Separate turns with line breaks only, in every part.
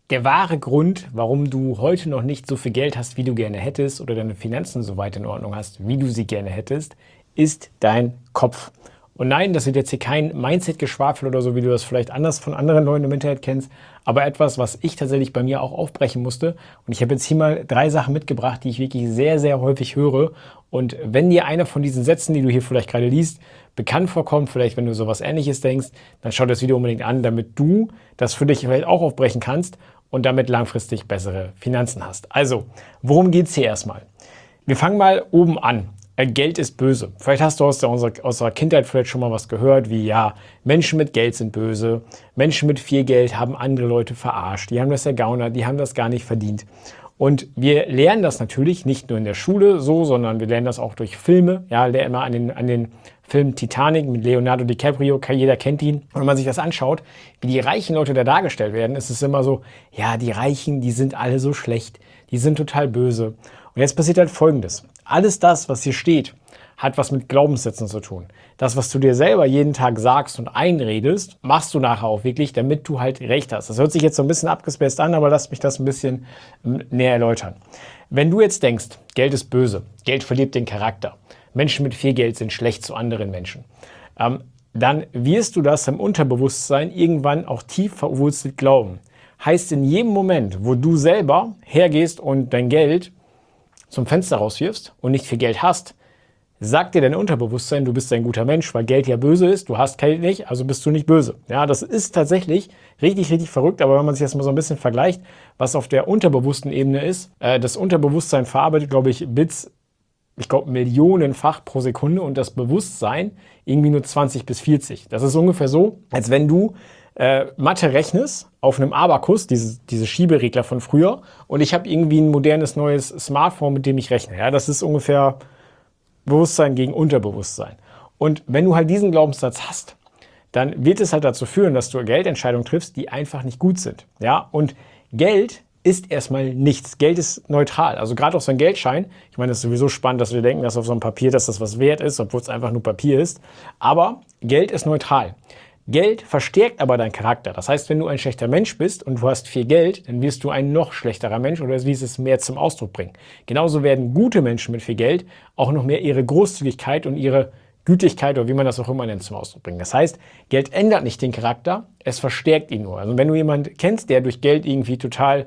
Der wahre Grund, warum du heute noch nicht so viel Geld hast, wie du gerne hättest, oder deine Finanzen so weit in Ordnung hast, wie du sie gerne hättest, ist dein Kopf. Und nein, das wird jetzt hier kein Mindset-Geschwafel oder so, wie du das vielleicht anders von anderen Leuten im Internet kennst, aber etwas, was ich tatsächlich bei mir auch aufbrechen musste. Und ich habe jetzt hier mal 3 Sachen mitgebracht, die ich wirklich sehr, sehr häufig höre. Und wenn dir einer von diesen Sätzen, die du hier vielleicht gerade liest, bekannt vorkommt, vielleicht wenn du sowas Ähnliches denkst, dann schau das Video unbedingt an, damit du das für dich vielleicht auch aufbrechen kannst und damit langfristig bessere Finanzen hast. Also, worum geht es hier erstmal? Wir fangen mal oben an. Geld ist böse. Vielleicht hast du aus unserer Kindheit vielleicht schon mal was gehört, wie ja, Menschen mit Geld sind böse, Menschen mit viel Geld haben andere Leute verarscht, die haben das ergaunert, die haben das gar nicht verdient. Und wir lernen das natürlich nicht nur in der Schule so, sondern wir lernen das auch durch Filme. Ja, lernen immer an den Film Titanic mit Leonardo DiCaprio, jeder kennt ihn. Und wenn man sich das anschaut, wie die reichen Leute da dargestellt werden, ist es immer so, ja, die Reichen, die sind alle so schlecht, die sind total böse. Und jetzt passiert halt Folgendes. Alles das, was hier steht, hat was mit Glaubenssätzen zu tun. Das, was du dir selber jeden Tag sagst und einredest, machst du nachher auch wirklich, damit du halt recht hast. Das hört sich jetzt so ein bisschen abgespaced an, aber lass mich das ein bisschen näher erläutern. Wenn du jetzt denkst, Geld ist böse, Geld verliert den Charakter, Menschen mit viel Geld sind schlecht zu anderen Menschen, dann wirst du das im Unterbewusstsein irgendwann auch tief verwurzelt glauben. Heißt, in jedem Moment, wo du selber hergehst und dein Geld zum Fenster rauswirfst und nicht viel Geld hast, sagt dir dein Unterbewusstsein, du bist ein guter Mensch, weil Geld ja böse ist, du hast Geld nicht, also bist du nicht böse. Ja, das ist tatsächlich richtig, richtig verrückt, aber wenn man sich das mal so ein bisschen vergleicht, was auf der unterbewussten Ebene ist, das Unterbewusstsein verarbeitet, glaube ich, Bits, millionenfach pro Sekunde und das Bewusstsein irgendwie nur 20 bis 40. Das ist ungefähr so, als wenn du Mathe rechnest auf einem Abakus, diese Schieberegler von früher, und ich habe irgendwie ein modernes neues Smartphone, mit dem ich rechne. Ja, das ist ungefähr Bewusstsein gegen Unterbewusstsein. Und wenn du halt diesen Glaubenssatz hast, dann wird es halt dazu führen, dass du Geldentscheidungen triffst, die einfach nicht gut sind. Ja, und Geld ist erstmal nichts. Geld ist neutral. Also gerade auf so einem Geldschein, ich meine, das ist sowieso spannend, dass wir denken, dass auf so einem Papier, dass das was wert ist, obwohl es einfach nur Papier ist. Aber Geld ist neutral. Geld verstärkt aber deinen Charakter. Das heißt, wenn du ein schlechter Mensch bist und du hast viel Geld, dann wirst du ein noch schlechterer Mensch oder wirst es mehr zum Ausdruck bringen. Genauso werden gute Menschen mit viel Geld auch noch mehr ihre Großzügigkeit und ihre Gütigkeit oder wie man das auch immer nennt zum Ausdruck bringen. Das heißt, Geld ändert nicht den Charakter, es verstärkt ihn nur. Also wenn du jemanden kennst, der durch Geld irgendwie total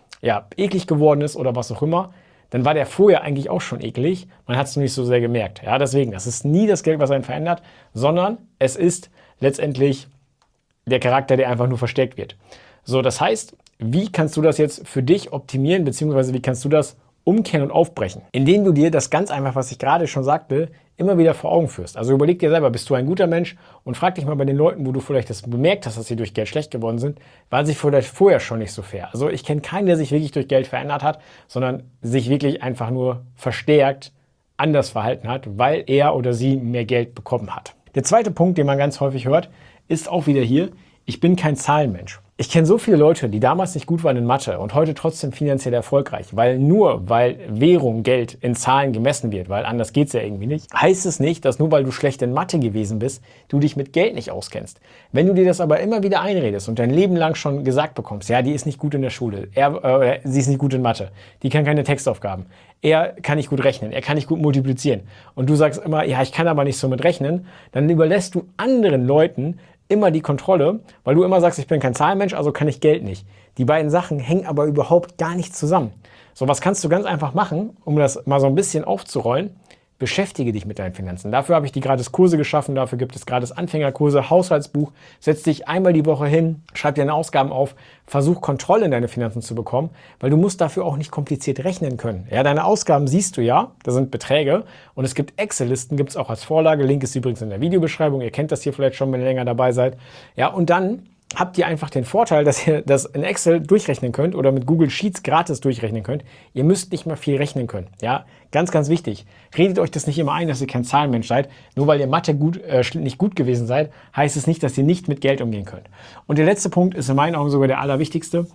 eklig geworden ist oder was auch immer, dann war der vorher eigentlich auch schon eklig. Man hat es nur nicht so sehr gemerkt. Ja, deswegen, das ist nie das Geld, was einen verändert, sondern es ist letztendlich der Charakter, der einfach nur verstärkt wird. So, das heißt, wie kannst du das jetzt für dich optimieren, beziehungsweise wie kannst du das umkehren und aufbrechen? Indem du dir das ganz einfach, was ich gerade schon sagte, immer wieder vor Augen führst. Also überleg dir selber, bist du ein guter Mensch und frag dich mal bei den Leuten, wo du vielleicht das bemerkt hast, dass sie durch Geld schlecht geworden sind, waren sie vielleicht vorher schon nicht so fair. Also ich kenne keinen, der sich wirklich durch Geld verändert hat, sondern sich wirklich einfach nur verstärkt anders verhalten hat, weil er oder sie mehr Geld bekommen hat. Der zweite Punkt, den man ganz häufig hört, ist auch wieder hier, ich bin kein Zahlenmensch. Ich kenne so viele Leute, die damals nicht gut waren in Mathe und heute trotzdem finanziell erfolgreich, weil Währung, Geld in Zahlen gemessen wird, weil anders geht's ja irgendwie nicht, heißt es nicht, dass nur weil du schlecht in Mathe gewesen bist, du dich mit Geld nicht auskennst. Wenn du dir das aber immer wieder einredest und dein Leben lang schon gesagt bekommst, ja, die ist nicht gut in der Schule, sie ist nicht gut in Mathe, die kann keine Textaufgaben, er kann nicht gut rechnen, er kann nicht gut multiplizieren und du sagst immer, ja, ich kann aber nicht so mit rechnen, dann überlässt du anderen Leuten immer die Kontrolle, weil du immer sagst, ich bin kein Zahlenmensch, also kann ich Geld nicht. Die beiden Sachen hängen aber überhaupt gar nicht zusammen. So, was kannst du ganz einfach machen, um das mal so ein bisschen aufzurollen? Beschäftige dich mit deinen Finanzen. Dafür habe ich die gratis Kurse geschaffen, dafür gibt es gratis Anfängerkurse, Haushaltsbuch. Setz dich einmal die Woche hin, schreib dir deine Ausgaben auf, versuch Kontrolle in deine Finanzen zu bekommen, weil du musst dafür auch nicht kompliziert rechnen können. Ja, deine Ausgaben siehst du ja, da sind Beträge und es gibt Excel-Listen, gibt es auch als Vorlage. Link ist übrigens in der Videobeschreibung, ihr kennt das hier vielleicht schon, wenn ihr länger dabei seid. Ja, und dann habt ihr einfach den Vorteil, dass ihr das in Excel durchrechnen könnt oder mit Google Sheets gratis durchrechnen könnt. Ihr müsst nicht mal viel rechnen können. Ja, ganz, ganz wichtig. Redet euch das nicht immer ein, dass ihr kein Zahlenmensch seid. Nur weil ihr Mathe nicht gut gewesen seid, heißt es nicht, dass ihr nicht mit Geld umgehen könnt. Und der letzte Punkt ist in meinen Augen sogar der allerwichtigste.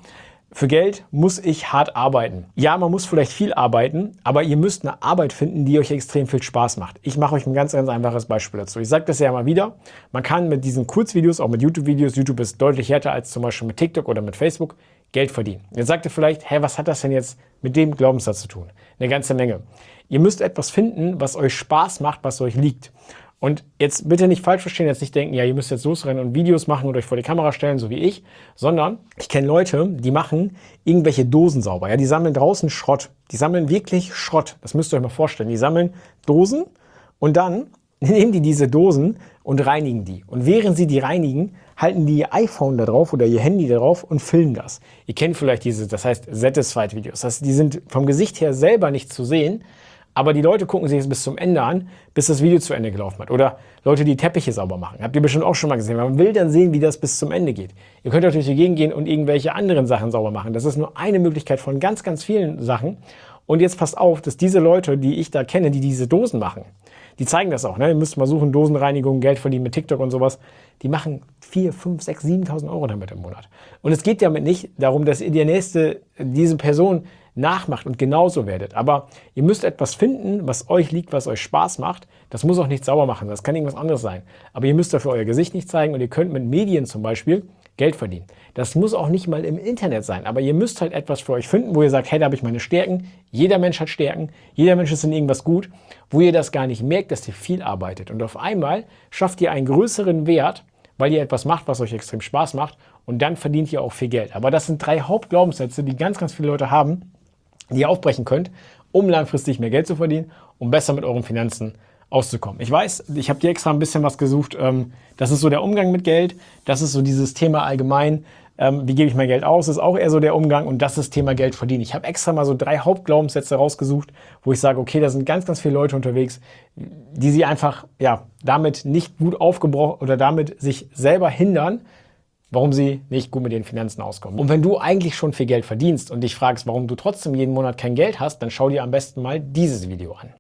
Für Geld muss ich hart arbeiten. Ja, man muss vielleicht viel arbeiten, aber ihr müsst eine Arbeit finden, die euch extrem viel Spaß macht. Ich mache euch ein ganz, ganz einfaches Beispiel dazu. Ich sage das ja mal wieder. Man kann mit diesen Kurzvideos, auch mit YouTube-Videos, YouTube ist deutlich härter als zum Beispiel mit TikTok oder mit Facebook, Geld verdienen. Jetzt sagt ihr vielleicht, hä, was hat das denn jetzt mit dem Glaubenssatz zu tun? Eine ganze Menge. Ihr müsst etwas finden, was euch Spaß macht, was euch liegt. Und jetzt bitte nicht falsch verstehen, jetzt nicht denken, ja, ihr müsst jetzt losrennen und Videos machen und euch vor die Kamera stellen, so wie ich, sondern ich kenne Leute, die machen irgendwelche Dosen sauber. Ja, die sammeln draußen Schrott. Die sammeln wirklich Schrott. Das müsst ihr euch mal vorstellen. Die sammeln Dosen und dann nehmen die diese Dosen und reinigen die. Und während sie die reinigen, halten die ihr iPhone da drauf oder ihr Handy da drauf und filmen das. Ihr kennt vielleicht diese, das heißt Satisfied-Videos. Das heißt, die sind vom Gesicht her selber nicht zu sehen, aber die Leute gucken sich es bis zum Ende an, bis das Video zu Ende gelaufen hat. Oder Leute, die Teppiche sauber machen. Habt ihr bestimmt auch schon mal gesehen. Man will dann sehen, wie das bis zum Ende geht. Ihr könnt natürlich dagegen gehen und irgendwelche anderen Sachen sauber machen. Das ist nur eine Möglichkeit von ganz, ganz vielen Sachen. Und jetzt passt auf, dass diese Leute, die ich da kenne, die diese Dosen machen, die zeigen das auch. Ne? Ihr müsst mal suchen, Dosenreinigung, Geld verdienen mit TikTok und sowas. Die machen 4, 5, 6, 7.000 Euro damit im Monat. Und es geht damit nicht darum, dass ihr diese Person nachmacht und genauso werdet. Aber ihr müsst etwas finden, was euch liegt, was euch Spaß macht. Das muss auch nicht sauber machen, das kann irgendwas anderes sein. Aber ihr müsst dafür euer Gesicht nicht zeigen und ihr könnt mit Medien zum Beispiel Geld verdienen. Das muss auch nicht mal im Internet sein, aber ihr müsst halt etwas für euch finden, wo ihr sagt, hey, da habe ich meine Stärken. Jeder Mensch hat Stärken, jeder Mensch ist in irgendwas gut, wo ihr das gar nicht merkt, dass ihr viel arbeitet. Und auf einmal schafft ihr einen größeren Wert, weil ihr etwas macht, was euch extrem Spaß macht und dann verdient ihr auch viel Geld. Aber das sind 3 Hauptglaubenssätze, die ganz, ganz viele Leute haben, die ihr aufbrechen könnt, um langfristig mehr Geld zu verdienen, um besser mit euren Finanzen auszukommen. Ich weiß, ich habe dir extra ein bisschen was gesucht. Das ist so der Umgang mit Geld. Das ist so dieses Thema allgemein. Wie gebe ich mein Geld aus? Das ist auch eher so der Umgang und das ist das Thema Geld verdienen. Ich habe extra mal so 3 Hauptglaubenssätze rausgesucht, wo ich sage, okay, da sind ganz, ganz viele Leute unterwegs, die sie einfach damit nicht gut aufgebrochen oder damit sich selber hindern, warum sie nicht gut mit den Finanzen auskommen. Und wenn du eigentlich schon viel Geld verdienst und dich fragst, warum du trotzdem jeden Monat kein Geld hast, dann schau dir am besten mal dieses Video an.